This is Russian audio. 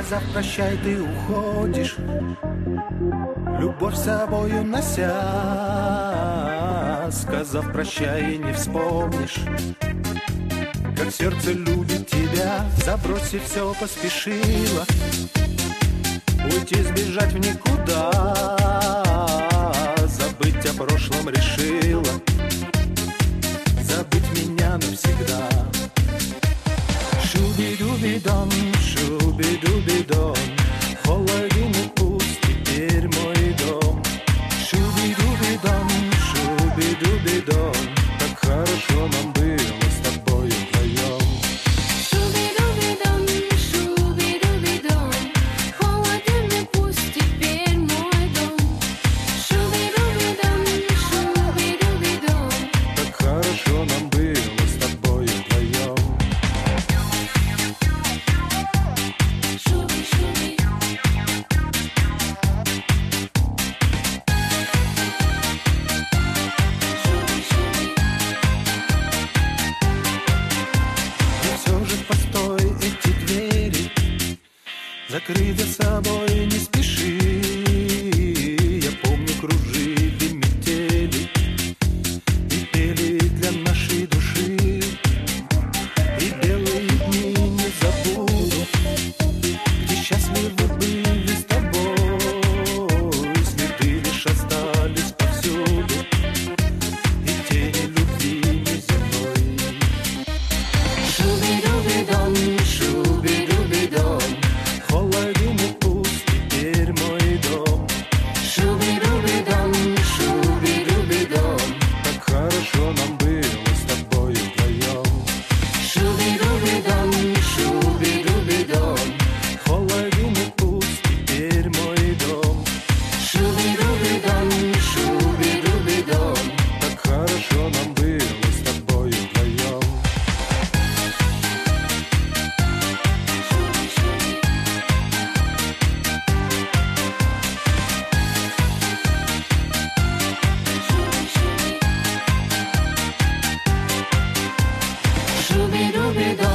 Сказав прощай, ты уходишь, любовь с собою нося. Сказав прощай, не вспомнишь, как сердце любит тебя. Забросив все, поспешила уйти, сбежать в никуда. Забыть о прошлом решила, забыть меня навсегда. Шуби-дуби-дон, шуби-дуби-дон, холоден и пуст теперь мой дом. Шуби-дуби-дон, шуби-дуби-дон, так хорошо нам было с тобой вдвоем. Шуби-дуби-дон, шуби-дуби-дон, холоден и пуст теперь мой дом. Шуби-дуби-дон, шуби-дуби-дон, так хорошо нам было с тобой вдвоем. шуби-шуби. И все же постой, эти двери закрыть за собой не спеши. Я помню, кружили метели и пели для нашей души. И белые дни не забуду, где счастливы были с тобой. Следы лишь остались повсюду, и тени любви неземной. Шуби-дуби-дон, шуби-дуби-дон, холоден и пуст теперь мой дом. Шуби-дуби-дон, шуби-дуби-дон, так хорошо нам было с тобой вдвоем. Шуби-дуби-дон, шуби-дуби-дон, холоден и пуст теперь мой дом. Шуби-дуби-дон, шуби-дуби-дон, так хорошо нам было с тобой вдвоем. Шуби-дуби-дон.